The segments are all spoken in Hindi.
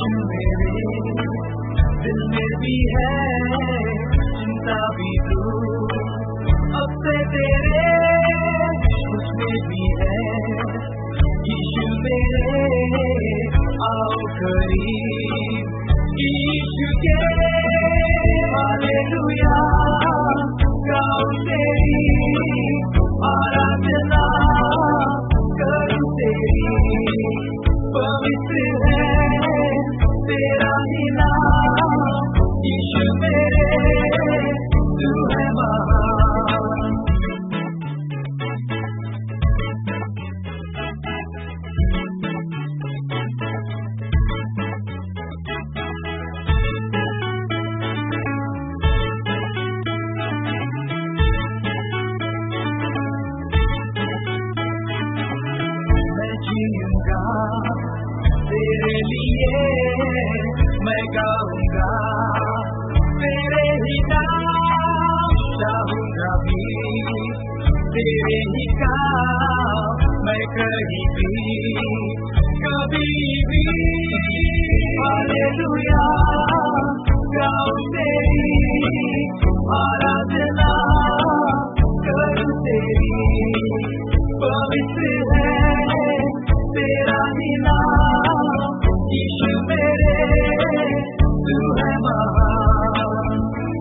मेरे दिल में भी है चिंता भी दूर, अब से तेरे मुझ में भी है यीशु मेरे, आओ करीब यीशु के हालेलुया गाओ तेरी आराधना करूं तेरी, पवित्र है तेरा ही नाम यीशु मेरे, तू है महान। तेरे लिए मैं गाऊंगा, तेरे ही नाम चाहूंगा भी, तेरे ही काम मैं कहीं भी कभी भी, हालेलुया गाऊं तेरी आराधना करूं तेरी, पवित्र है तेरा ही नाम यीशु मेरे, तू है महान।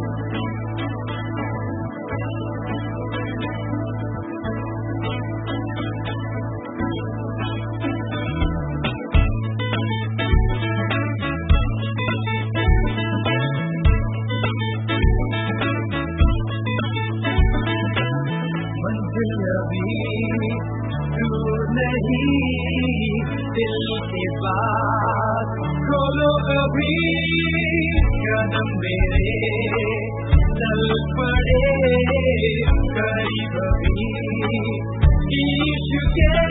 मंजिल अभी दूर नहीं, दिल के पास खोलो अभी कदम मेरे, चल पड़े करीब अभी यीशु के